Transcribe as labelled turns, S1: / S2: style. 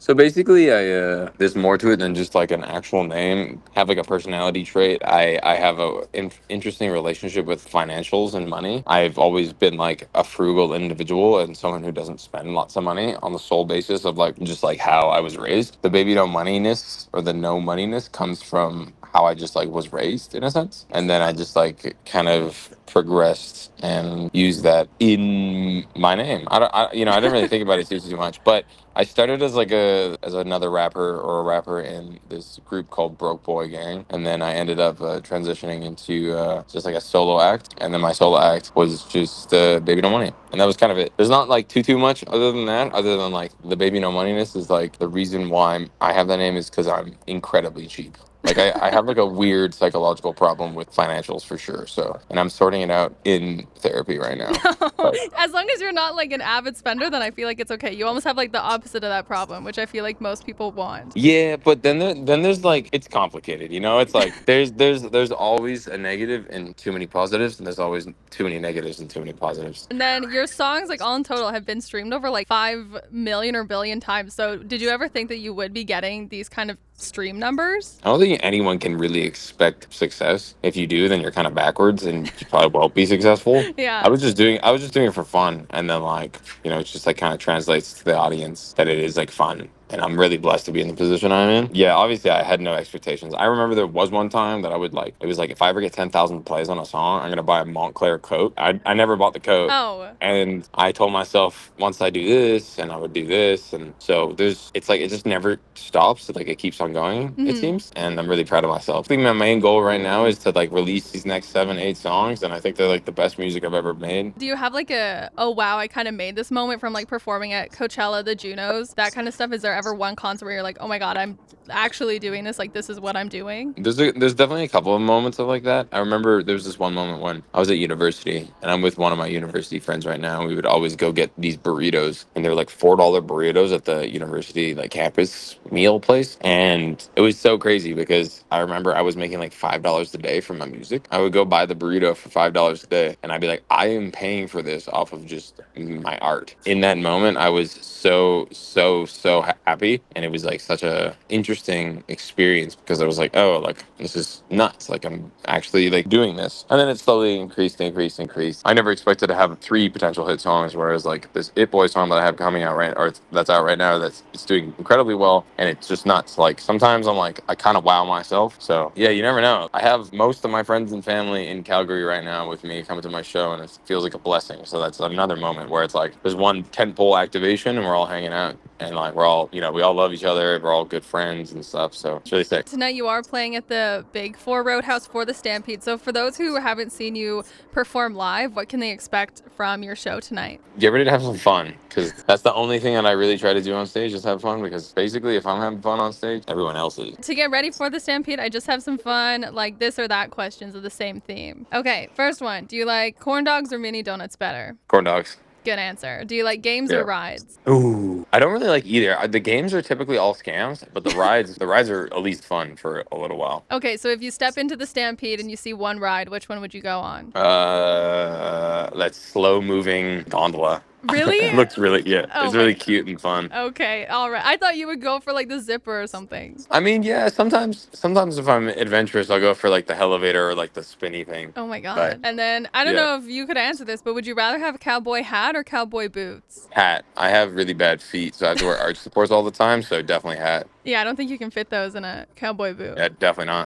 S1: So basically, there's more to it than just like an actual name. Have like a personality trait. I have a interesting relationship with financials and money. I've always been like a frugal individual and someone who doesn't spend lots of money on the sole basis of like just like how I was raised. The baby no moneyness or the no moneyness comes from how I just like was raised in a sense, and then I just like kind of progressed and used that in my name. I didn't really think about it too much, but I started as like as another rapper or a rapper in this group called Broke Boy Gang, and then I ended up transitioning into just like a solo act, and then my solo act was just Baby No Money, and that was kind of it. There's not like too much other than that, other than like the Baby No Moneyness is like the reason why I have that name is because I'm incredibly cheap. Like I have like a weird psychological problem with financials for sure. So, and I'm sorting it out in therapy right now. But
S2: As long as you're not like an avid spender, then I feel like it's okay. You almost have like the opposite of that problem, which I feel like most people want.
S1: yeah, but then there's like it's complicated, you know. It's like there's always a negative and too many positives, and there's always too many negatives and too many positives.
S2: And then your songs, like all in total, have been streamed over like 5 million or billion times. So did you ever think that you would be getting these kind of stream numbers?
S1: I don't think anyone can really expect success. If you do, then you're kind of backwards, and you probably won't be successful.
S2: Yeah.
S1: I was just doing it for fun, and then like it's just like kind of translates to the audience that it is like fun. And I'm really blessed to be in the position I'm in. Yeah, obviously I had no expectations. I remember there was one time that I would like it was like if I ever get 10,000 plays on a song, I'm gonna buy a Montclair coat. I never bought the coat.
S2: Oh.
S1: And I told myself once I do this and I would do this. And so it's like it just never stops. Like it keeps on going, it
S2: Mhm.
S1: seems. And I'm really proud of myself. I think my main goal right now is to like release these next 7, 8 songs. And I think they're like the best music I've ever made.
S2: Do you have like a, oh wow, I kind of made this moment from like performing at Coachella, the Junos, that kind of stuff? Is there ever one concert where you're like, oh my God, I'm actually doing this? Like, this is what I'm doing?
S1: There's definitely a couple of moments of like that. I remember there was this one moment when I was at university and I'm with one of my university friends right now. We would always go get these burritos and they were like $4 burritos at the university like campus meal place. And it was so crazy because I remember I was making like $5 a day from my music. I would go buy the burrito for $5 a day and I'd be like, I am paying for this off of just my art. In that moment, I was so happy and it was like such a interesting experience because I was like, oh, like this is nuts. Like I'm actually like doing this. And then it slowly increased. I never expected to have 3 potential hit songs, whereas like this It Boy song that I have coming out right or that's out right now that's it's doing incredibly well and it's just nuts. Like sometimes I'm like I kind of wow myself. So yeah, you never know. I have most of my friends and family in Calgary right now with me coming to my show and it feels like a blessing. So that's another moment where it's like there's one tentpole activation and we're all hanging out and like we're all we all love each other. We're all good friends and stuff. So it's really sick.
S2: Tonight you are playing at the Big Four Roadhouse for the Stampede. So for those who haven't seen you perform live, what can they expect from your show tonight?
S1: Get ready to have some fun because that's the only thing that I really try to do on stage is have fun because basically if I'm having fun on stage, everyone else is.
S2: To get ready for the Stampede, I just have some fun, like this or that questions of the same theme. Okay, first one. Do you like corn dogs or mini donuts better?
S1: Corn dogs.
S2: Good answer. Do you like games
S1: Yeah.
S2: or rides?
S1: Ooh. I don't really like either. The games are typically all scams, but the rides are at least fun for a little while.
S2: Okay, so if you step into the Stampede and you see one ride, which one would you go on?
S1: That slow moving gondola.
S2: Really?
S1: It looks really
S2: Oh
S1: it's
S2: my-
S1: really cute and fun.
S2: Okay, all right. I thought you would go for like the zipper or something.
S1: I mean, yeah, sometimes if I'm adventurous, I'll go for like the elevator or like the spinny thing.
S2: Oh my God.
S1: But
S2: And then I don't
S1: yeah.
S2: know if you could answer this, but would you rather have a cowboy hat or cowboy boots?
S1: Hat. I have really bad feet, so I have to wear arch supports all the time. So definitely hat.
S2: Yeah, I don't think you can fit those in a cowboy boot.
S1: Yeah, definitely not.